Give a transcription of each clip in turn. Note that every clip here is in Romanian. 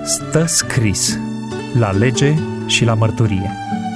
Stă scris la lege și la mărturie.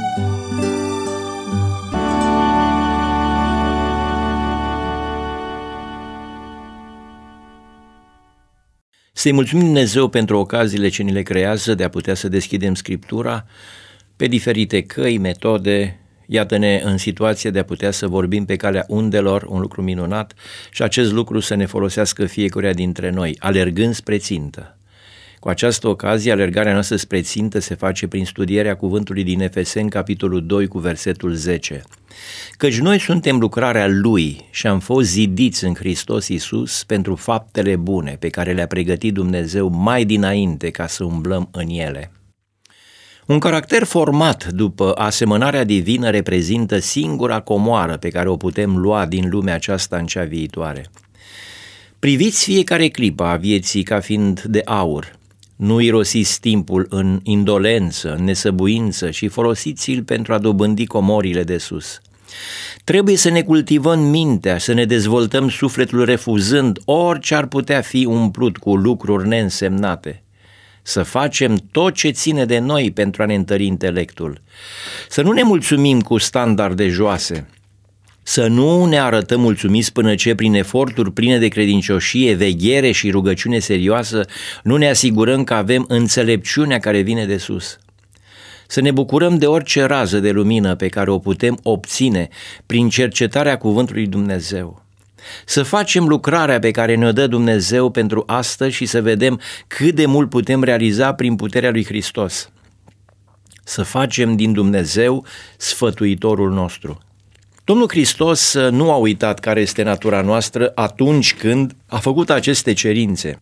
Să-i mulțumim Dumnezeu pentru ocaziile ce ni le creează de a putea să deschidem Scriptura pe diferite căi, metode. Iată-ne în situația de a putea să vorbim pe calea undelor, un lucru minunat, și acest lucru să ne folosească fiecăruia dintre noi, alergând spre țintă. Cu această ocazie, alergarea noastră spre țintă se face prin studierea cuvântului din Efeseni, capitolul 2, cu versetul 10. Căci noi suntem lucrarea Lui și am fost zidiți în Hristos Iisus pentru faptele bune pe care le-a pregătit Dumnezeu mai dinainte ca să umblăm în ele. Un caracter format după asemănarea divină reprezintă singura comoară pe care o putem lua din lumea aceasta în cea viitoare. Priviți fiecare clipă a vieții ca fiind de aur. Nu irosiți timpul în indolență, în nesăbuință și folosiți-l pentru a dobândi comorile de sus. Trebuie să ne cultivăm mintea, să ne dezvoltăm sufletul refuzând orice ar putea fi umplut cu lucruri neînsemnate. Să facem tot ce ține de noi pentru a ne întări intelectul. Să nu ne mulțumim cu standarde joase. Să nu ne arătăm mulțumiți până ce, prin eforturi pline de credincioșie, veghere și rugăciune serioasă, nu ne asigurăm că avem înțelepciunea care vine de sus. Să ne bucurăm de orice rază de lumină pe care o putem obține prin cercetarea cuvântului Dumnezeu. Să facem lucrarea pe care ne-o dă Dumnezeu pentru astăzi și să vedem cât de mult putem realiza prin puterea lui Hristos. Să facem din Dumnezeu sfătuitorul nostru. Domnul Hristos nu a uitat care este natura noastră atunci când a făcut aceste cerințe.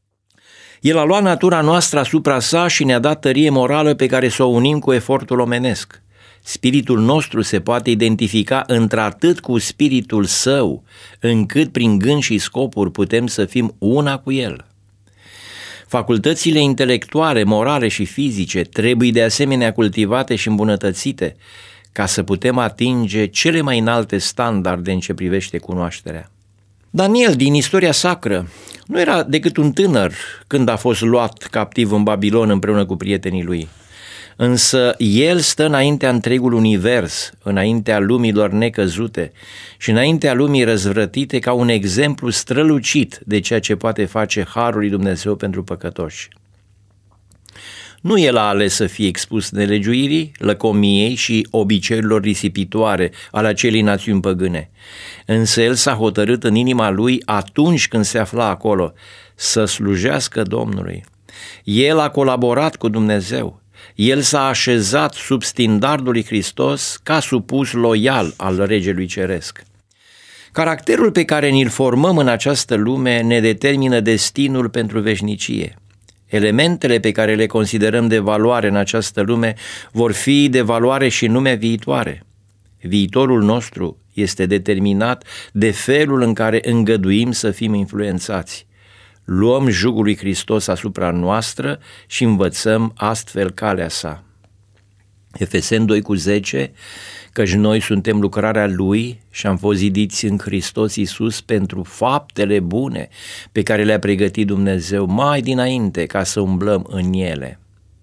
El a luat natura noastră asupra sa și ne-a dat tărie morală pe care să o unim cu efortul omenesc. Spiritul nostru se poate identifica într-atât cu spiritul său, încât prin gând și scopuri putem să fim una cu el. Facultățile intelectuale, morale și fizice trebuie de asemenea cultivate și îmbunătățite ca să putem atinge cele mai înalte standarde în ce privește cunoașterea. Daniel, din istoria sacră, nu era decât un tânăr când a fost luat captiv în Babilon împreună cu prietenii lui. Însă el stă înaintea întregul univers, înaintea lumilor necăzute și înaintea lumii răzvrătite ca un exemplu strălucit de ceea ce poate face harul lui Dumnezeu pentru păcătoși. Nu el a ales să fie expus nelegiuirii, lăcomiei și obiceiurilor risipitoare ale acelei națiuni păgâne, însă el s-a hotărât în inima lui atunci când se afla acolo să slujească Domnului. El a colaborat cu Dumnezeu. El s-a așezat sub standardul lui Hristos ca supus loial al Regelui Ceresc. Caracterul pe care ni-l formăm în această lume ne determină destinul pentru veșnicie. Elementele pe care le considerăm de valoare în această lume vor fi de valoare și în lumea viitoare. Viitorul nostru este determinat de felul în care îngăduim să fim influențați. Luăm jugul lui Hristos asupra noastră și învățăm astfel calea sa. Efeseni 2 cu 10, căci noi suntem lucrarea Lui și am fost zidiți în Hristos Iisus pentru faptele bune pe care le-a pregătit Dumnezeu mai dinainte ca să umblăm în ele.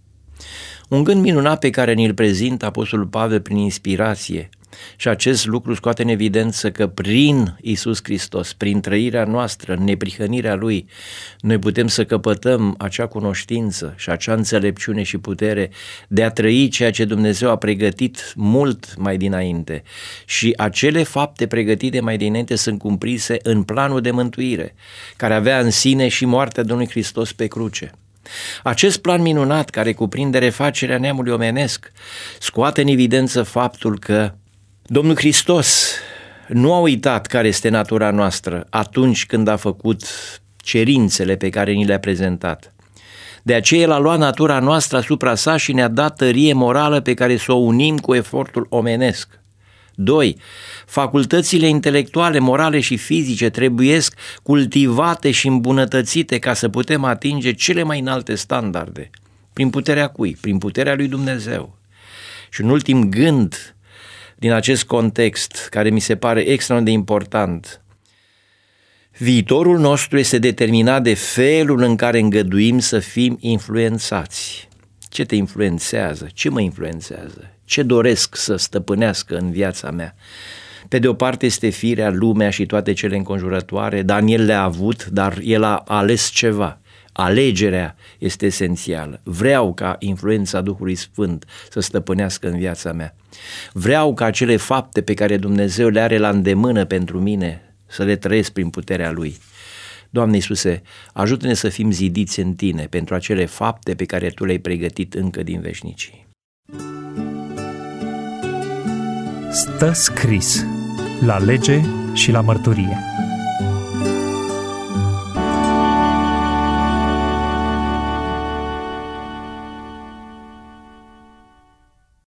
Un gând minunat pe care ni-l prezintă Apostolul Pavel prin inspirație, și acest lucru scoate în evidență că prin Iisus Hristos, prin trăirea noastră, în neprihănirea Lui, noi putem să căpătăm acea cunoștință și acea înțelepciune și putere de a trăi ceea ce Dumnezeu a pregătit mult mai dinainte. Și acele fapte pregătite mai dinainte sunt cumprise în planul de mântuire, care avea în sine și moartea Domnului Hristos pe cruce. Acest plan minunat, care cuprinde refacerea neamului omenesc, scoate în evidență faptul că Domnul Hristos nu a uitat care este natura noastră atunci când a făcut cerințele pe care ni le-a prezentat. De aceea El a luat natura noastră asupra sa și ne-a dat tărie morală pe care să o unim cu efortul omenesc. 2. Facultățile intelectuale, morale și fizice trebuiesc cultivate și îmbunătățite ca să putem atinge cele mai înalte standarde. Prin puterea cui? Prin puterea lui Dumnezeu. Și un ultim gând din acest context, care mi se pare extraordinar de important. Viitorul nostru este determinat de felul în care îngăduim să fim influențați. Ce te influențează? Ce mă influențează? Ce doresc să stăpânească în viața mea? Pe de o parte este firea, lumea și toate cele înconjurătoare. Daniel le-a avut, dar el a ales ceva. Alegerea este esențială. Vreau ca influența Duhului Sfânt să stăpânească în viața mea. Vreau ca acele fapte pe care Dumnezeu le are la îndemână pentru mine să le trăiesc prin puterea Lui. Doamne Iisuse, ajută-ne să fim zidiți în Tine pentru acele fapte pe care Tu le-ai pregătit încă din veșnicii. Stă scris la lege și la mărturie.